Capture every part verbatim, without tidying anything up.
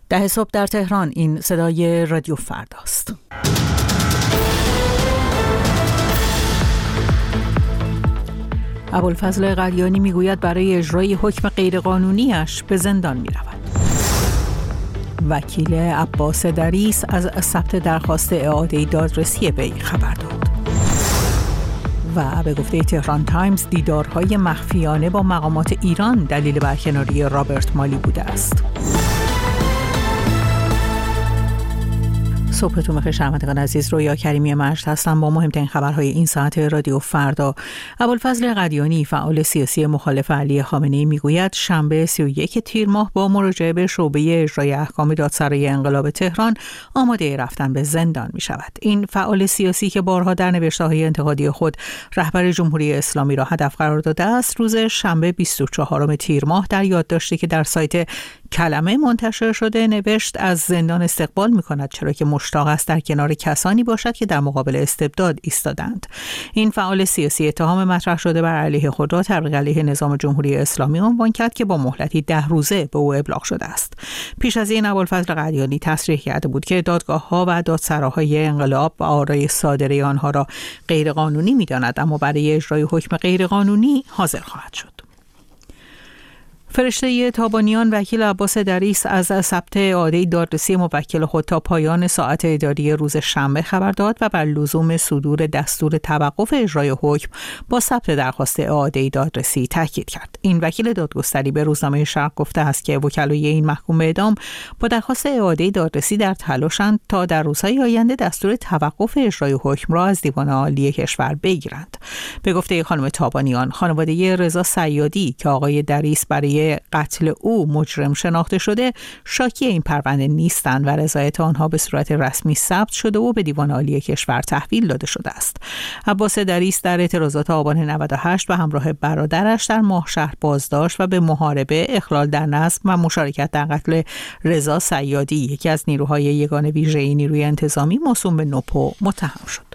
ده صبح در تهران. این صدای رادیو فرداست. ابوالفضل قلیانی میگوید برای اجرای حکم غیرقانونیش به زندان میرود. وکیل عباس دریس از ثبت درخواست اعاده دادرسی وی خبر داد. و به گفته تهران تایمز دیدارهای مخفیانه با مقامات ایران دلیل برکناری رابرت مالی بوده است. صبحتون بخیر شنوندگان عزیز، رویا کریمی مجد هستم با مهمترین خبرهای این ساعت رادیو فردا. ابوالفضل قلیانی فعال سیاسی مخالف علی خامنه‌ای میگوید شنبه سی و یک تیر ماه با مراجعه به شعبه اجرای احکام دادسرای انقلاب تهران آماده رفتن به زندان می شود. این فعال سیاسی که بارها در نوشته‌های انتقادی خود رهبر جمهوری اسلامی را هدف قرار داده است، روز شنبه بیست و چهارم تیر ماه در یادداشتی که در سایت کلمه منتشر شده نوشت از زندان استقبال می کند، چرا که مشتاق است در کنار کسانی باشد که در مقابل استبداد ایستادند. این فعال سیاسی اتهام مطرح شده بر علیه خود را تبلیغ علیه نظام جمهوری اسلامی عنوان کرد که با مهلتی ده روزه به او ابلاغ شده است. پیش از این ابوالفضل قلیانی تصریح کرده بود که دادگاه‌ها و دادسراهای انقلاب و آرای صادره آنها را غیرقانونی می‌داند، اما برای اجرای حکم غیرقانونی حاضر خواهد شد. فرشته تابانیان وکیل عباس دریس از ثبت اعاده دادرسی موکل خود تا پایان ساعت اداری روز شنبه خبر داد و بر لزوم صدور دستور توقف اجرای حکم با ثبت درخواست اعاده دادرسی تاکید کرد. این وکیل دادگستری به روزنامه شرق گفته است که وکلای این محکوم به اعدام با درخواست اعاده دادرسی در تلاشند تا در روزهای آینده دستور توقف اجرای حکم را از دیوان عالی کشور بگیرند. به گفته خانم تابانیان، خانواده رضا صیادی که آقای دریس برای قتل او مجرم شناخته شده شاکی این پرونده نیستند و رضایت آنها به صورت رسمی ثبت شده و به دیوان عالی کشور تحویل داده شده است. عباس دریس در اعتراضات آبان نود و هشت به همراه برادرش در ماهشهر بازداشت و به محاربه، اخلال در نظم و مشارکت در قتل رضا صیادی، یکی از نیروهای یگان ویژه نیروی انتظامی موسوم به نوپو، متهم شد.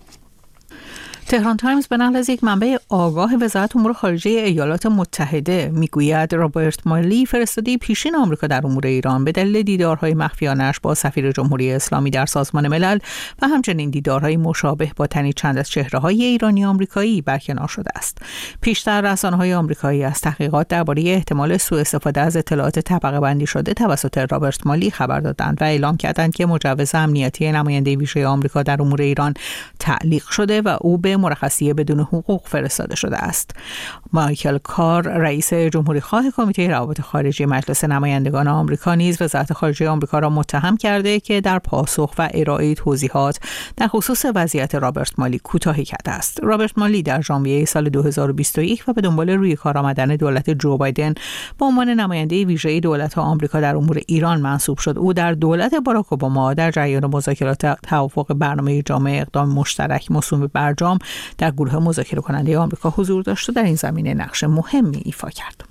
تهران تایمز به نقل از یک منبع آگاه وزارت امور خارجه ایالات متحده میگوید رابرت مالی فرستاده پیشین آمریکا در امور ایران به دلیل دیدارهای مخفیانه‌اش با سفیر جمهوری اسلامی در سازمان ملل و همچنین دیدارهای مشابه با تنی چند از چهره‌های ایرانی آمریکایی برکنار شده است. پیشتر رسانه‌های آمریکایی از تحقیقات درباره احتمال سوء استفاده از اطلاعات طبقه بندی شده توسط رابرت مالی خبر دادند و اعلام کردند که مجوز امنیتی نماینده ویژه آمریکا در امور ایران تعلیق شده و او به مرخصی بدون حقوق فرستاده شده است. مایکل کار، رئیس جمهوری خواه کمیته روابط خارجی مجلس نمایندگان آمریکا، نیز وزارت خارجه آمریکا را متهم کرده که در پاسخ و ارائه توضیحات در خصوص وضعیت رابرت مالی کوتاهی کرده است. رابرت مالی در ژانویه سال دو هزار و بیست و یک و به دنبال روی کار آمدن دولت جو بایدن به عنوان نماینده ویژه دولت آمریکا در امور ایران منصوب شد. او در دولت باراک اوباما در جریان مذاکرات توافق برنامه جامع اقدام مشترک موسوم به برجام در گروه مذاکره کننده آمریکا حضور داشت و در این زمینه نقش مهمی ایفا کرد.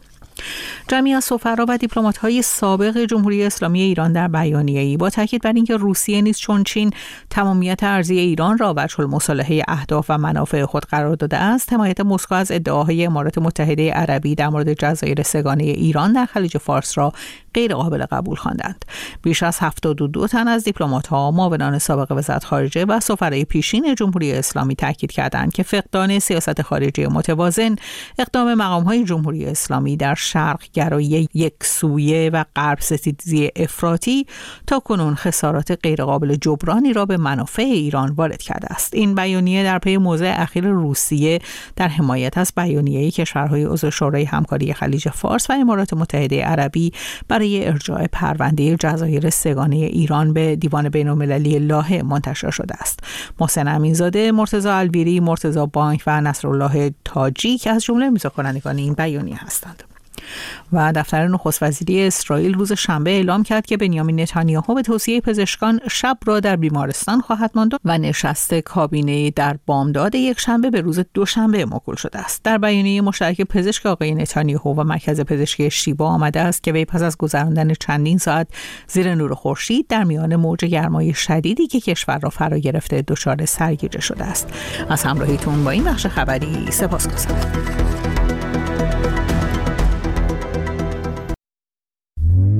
جمعی از سفرا و دیپلمات‌های سابق جمهوری اسلامی ایران در بیانیه‌ای با تاکید بر اینکه روسیه نیز چون چین تمامیت ارضی ایران را وجه المصالحه اهداف و منافع خود قرار داده است، حمایت مسکو از ادعاهای امارات متحده عربی در مورد جزایر سه‌گانه ایران در خلیج فارس را غیر قابل قبول خواندند. بیش از هفتاد و دو تن از دیپلمات‌ها، معاونان سابق وزارت خارجه و سفرای پیشین جمهوری اسلامی تاکید کردند که فقدان سیاست خارجی متوازن، اقدام مقام‌های جمهوری اسلامی در شرق گرایی یک سویه و غرب ستیزی افراطی تا کنون خسارات غیرقابل جبرانی را به منافع ایران وارد کرده است. این بیانیه در پی موضع اخیر روسیه در حمایت از بیانیه کشورهای عضو شورای همکاری خلیج فارس و امارات متحده عربی برای ارجاع پرونده جزایر سه‌گانه ایران به دیوان بین‌المللی لاهه منتشر شده است. محسن امینزاده، مرتضی الویری، مرتضی بانک و نصرالله تاجی که از جمله امضاکنندگان این بیانیه هستند. و دفتر نخست وزیری اسرائیل روز شنبه اعلام کرد که بنیامین نتانیاهو به توصیه پزشکان شب را در بیمارستان خواهد ماند و نشست کابینه در بامداد یک شنبه به روز دوشنبه موکول شده است. در بیانیه مشترک پزشک آقای نتانیاهو و مرکز پزشکی شیبا آمده است که وی پس از گذراندن چندین ساعت زیر نور خورشید در میان موج گرمای شدیدی که کشور را فرا گرفته دچار سرگیجه شده است. از همراهیتون با این بخش خبری سپاسگزارم.